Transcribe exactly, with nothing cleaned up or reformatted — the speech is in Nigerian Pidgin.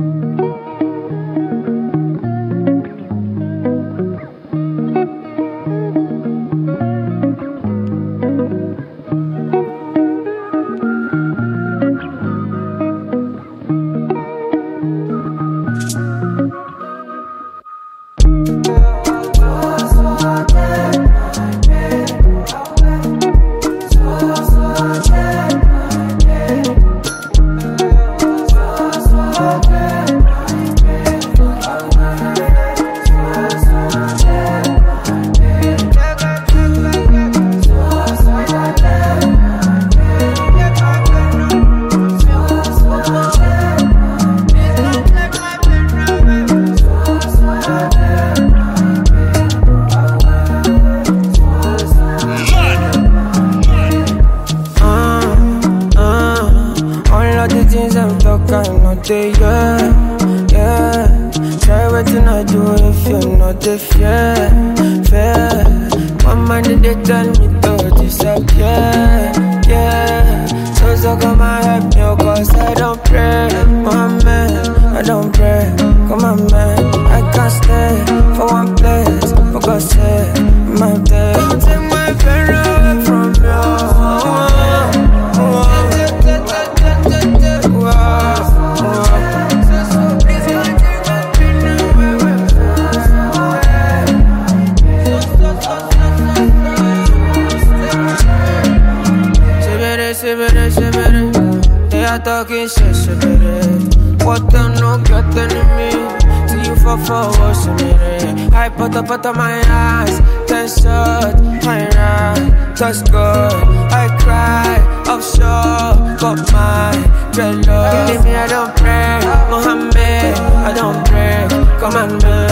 day, yeah, yeah. Try waiting I do if you're not the fair, fair. One man they tell me to disappear, yeah. So so come and help me, cause I don't pray, my man, I don't pray. Come on man, I can't stay for one place, for God's sake, my day. Don't take my pain away from you. They are talking shit, shit, what them no get me? See you for forward, I put up out of my eyes, ten shot, I ride, touch good, I cry, offshore, got my dreadlocks. Leave me, I don't pray, Mohammed, I don't pray, come on, man.